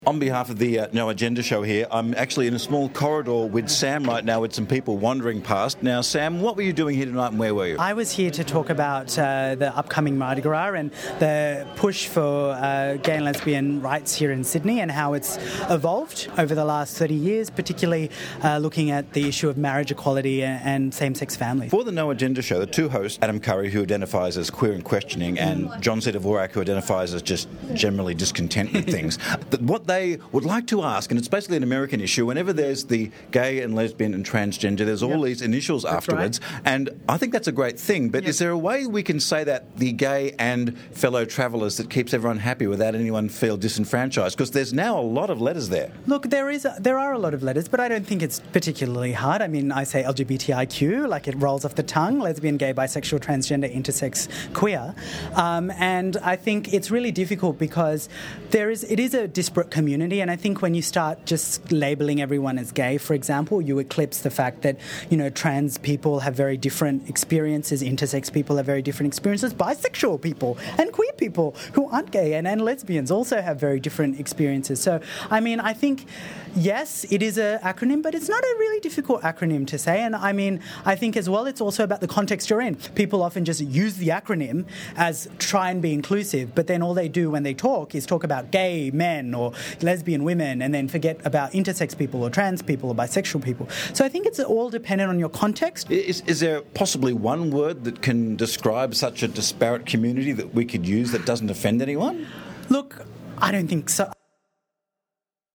On behalf of the No Agenda show here, I'm actually in a small corridor with Sam right now with some people wandering past. Now, Sam, what were you doing here tonight and where were you? I was here to talk about the upcoming Mardi Gras and the push for gay and lesbian rights here in Sydney and how it's evolved over the last 30 years, particularly looking at the issue of marriage equality and same-sex families. For the No Agenda show, the two hosts, Adam Curry, who identifies as queer and questioning, and John C. Dvorak, who identifies as just generally discontent with things, what they would like to ask, and it's basically an American issue, whenever there's the gay and lesbian and transgender, there's all these initials afterwards, right. And I think that's a great thing, but is there a way we can say that the gay and fellow travellers that keeps everyone happy without anyone feel disenfranchised? Because there's now a lot of letters there. Look, there are a lot of letters, but I don't think it's particularly hard. I mean, I say LGBTIQ, like it rolls off the tongue, lesbian, gay, bisexual, transgender, intersex, queer, and I think it's really difficult because it is a disparate community, and I think when you start just labelling everyone as gay, for example, you eclipse the fact that, trans people have very different experiences, intersex people have very different experiences, bisexual people and queer people who aren't gay and lesbians also have very different experiences. So, I mean, I think, yes, it is an acronym, but it's not a really difficult acronym to say, and I mean, I think as well it's also about the context you're in. People often just use the acronym as try and be inclusive, but then all they do when they talk is talk about gay men or lesbian women and then forget about intersex people or trans people or bisexual people. So I think it's all dependent on your context. Is there possibly one word that can describe such a disparate community that we could use that doesn't offend anyone? Look, I don't think so.